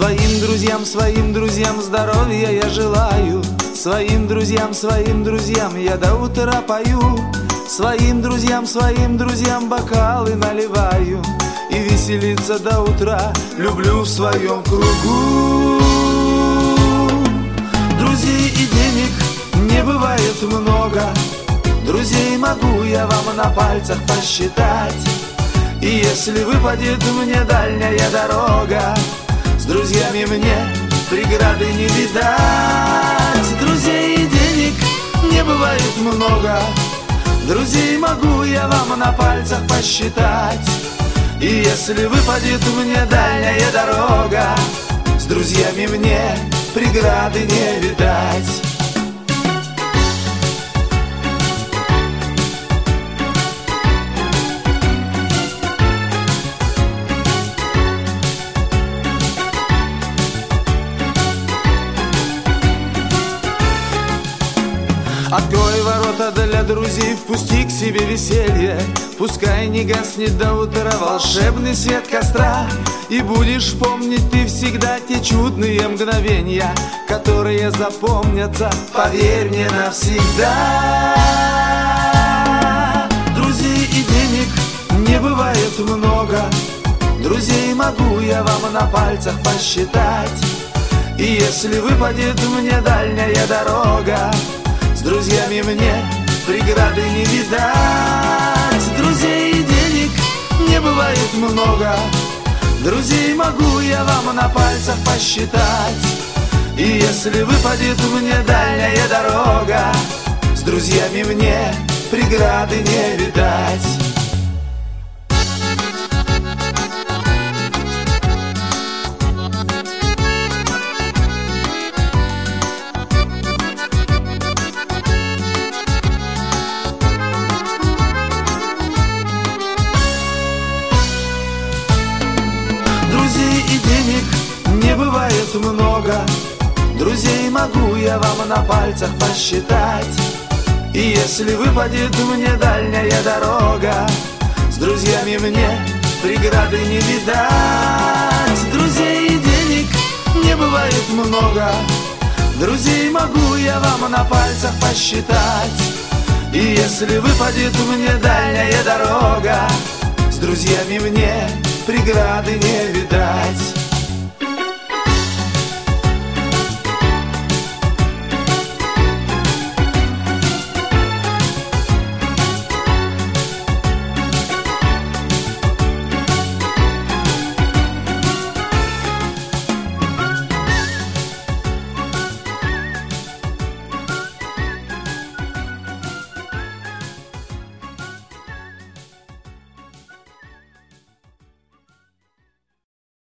Своим друзьям здоровья я желаю. Своим друзьям я до утра пою. Своим друзьям бокалы наливаю. И веселиться до утра люблю в своем кругу. Друзей и денег не бывает много. Друзей могу я вам на пальцах посчитать. И если выпадет мне дальняя дорога, с друзьями мне преграды не видать. Друзей и денег не бывает много. Друзей могу я вам на пальцах посчитать. И если выпадет мне дальняя дорога, с друзьями мне преграды не видать. Открой ворота для друзей, впусти к себе веселье. Пускай не гаснет до утра волшебный свет костра. И будешь помнить ты всегда те чудные мгновения, которые запомнятся, поверь мне, навсегда. Друзей и денег не бывает много. Друзей могу я вам на пальцах посчитать. И если выпадет мне дальняя дорога, с друзьями мне преграды не видать. Друзей и денег не бывает много. Друзей могу я вам на пальцах посчитать. И если выпадет мне дальняя дорога, с друзьями мне преграды не видать. Друзей и денег не бывает много. Друзей могу я вам на пальцах посчитать. И если выпадет мне дальняя дорога, с друзьями мне преграды не видать. Друзей и денег не бывает много. Друзей могу я вам на пальцах посчитать. И если выпадет мне дальняя дорога, с друзьями мне преграды не видать.